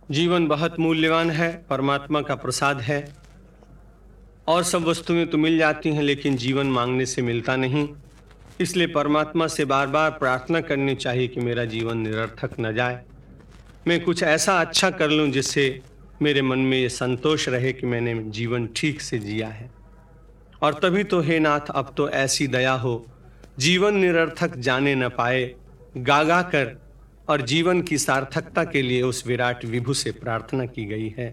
जीवन बहुत मूल्यवान है, परमात्मा का प्रसाद है। और सब वस्तुएं तो मिल जाती हैं, लेकिन जीवन मांगने से मिलता नहीं। इसलिए परमात्मा से बार बार प्रार्थना करनी चाहिए कि मेरा जीवन निरर्थक न जाए, मैं कुछ ऐसा अच्छा कर लूं जिससे मेरे मन में ये संतोष रहे कि मैंने जीवन ठीक से जिया है। और तभी तो हे नाथ, अब तो ऐसी दया हो, जीवन निरर्थक जाने न पाए, गा कर और जीवन की सार्थकता के लिए उस विराट विभु से प्रार्थना की गई है।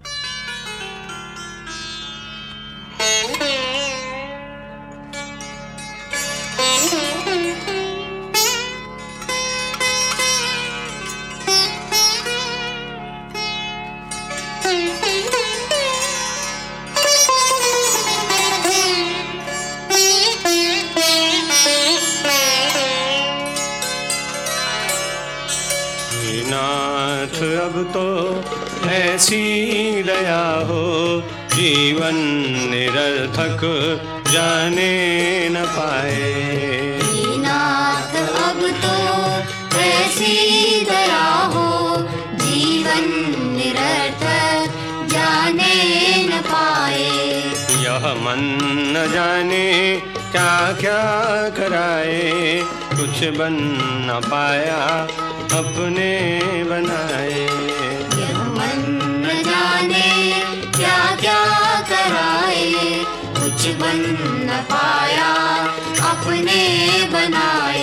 नाथ अब तो ऐसी दया हो, जीवन निरर्थक जाने न पाए। नाथ अब तो ऐसी दया हो, जीवन निरर्थक जाने न पाए। यह मन न जाने क्या क्या कराए, कुछ बन न पाया अपने बनाए। यह मन न जाने क्या क्या कराए, कुछ बन न पाया अपने बनाए।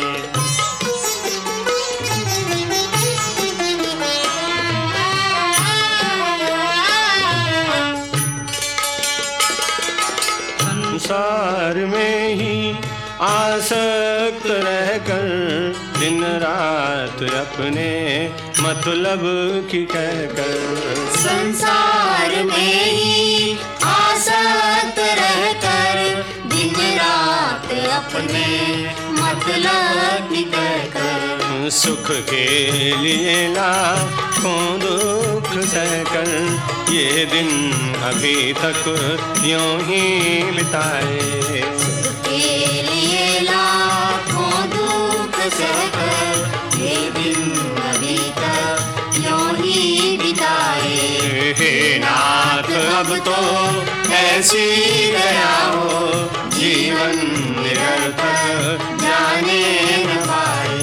संसार में ही आसक्त रहकर दिन रात अपने मतलब की कहकर, संसार में ही आसक्त रहकर दिन रात अपने मतलब की कहकर, सुख के लिए लाखों दुख सहकर ये दिन अभी तक यूं ही बिताए। के लिए लाखों दुख सहकर ये दिन अभी तक यूं ही बिताए। हे नाथ अब तो ऐसी दया हो, जीवन निरर्थक जाने न पाए।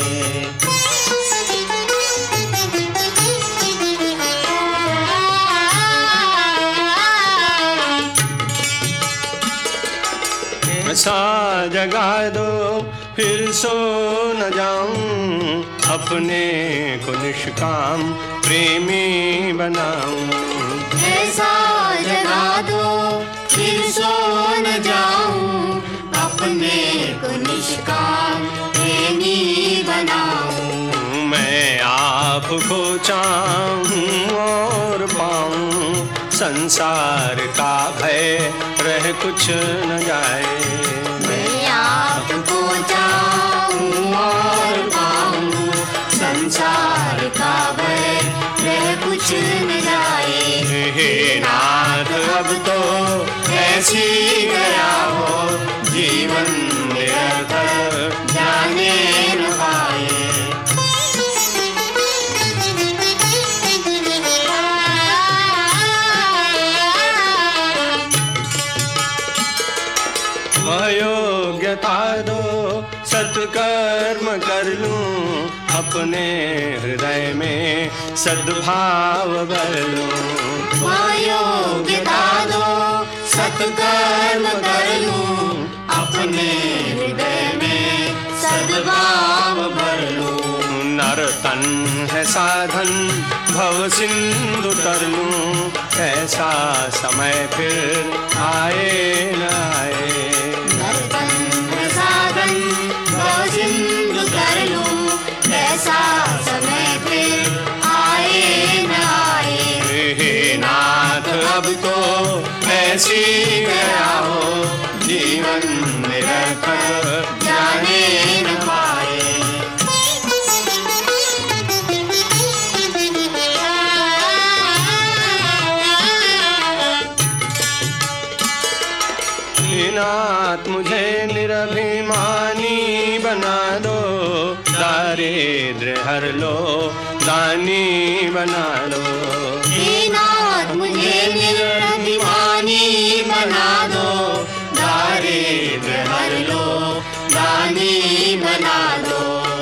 ऐसा जगा दो फिर सो न जाऊं, अपने को निष्काम प्रेमी बनाऊं। ऐसा जगा दो फिर सो न जाऊं, अपने को निष्काम प्रेमी बनाऊं। मैं आपको चाहूं और पाऊं, संसार का भय रह कुछ न जाए। मैं आपको चाहूं और पाऊं, संसार का भय रह कुछ न जाए। हे नाथ अब तो ऐसी दया हो, जीवन निरर्थक जाने न पाए। अयोग्यता दो सत्कर्म कर लूं, अपने हृदय में सद्भाव भर लूं। अयोग्यता दो सत्कर्म कर लूं, अपने हृदय में सद्भाव भर लूं। नर तन है साधन भव सिंधु तर लूं, ऐसा समय फिर आए न आए। सिंधु कर लूं, ऐसा समय फिर आए न आए। हे नाथ अब तो ऐसी दया हो, जीवन निरर्थक जाने न पाए। नाथ मुझे निरभिमानी बना दो, दारिद्र्य हर लो, दान ज्ञानी बना दो। हे नाथ मुझे निर्भिमानी बना दो, दारिद्र्य हर लो दानी बना दो।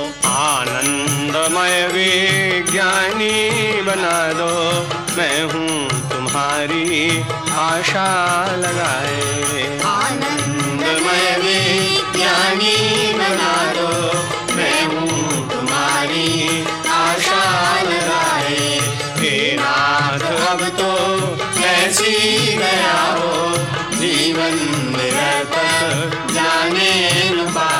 आनंदमय विज्ञानी बना दो, मैं हूँ तुम्हारी आशा लगाए। आनंदमय विज्ञानी बना दो, मैं हूँ तुम्हारी आशा लगाए। हे नाथ अब तो ऐसी गया हो, जीवन निरर्थक जाने न पाए।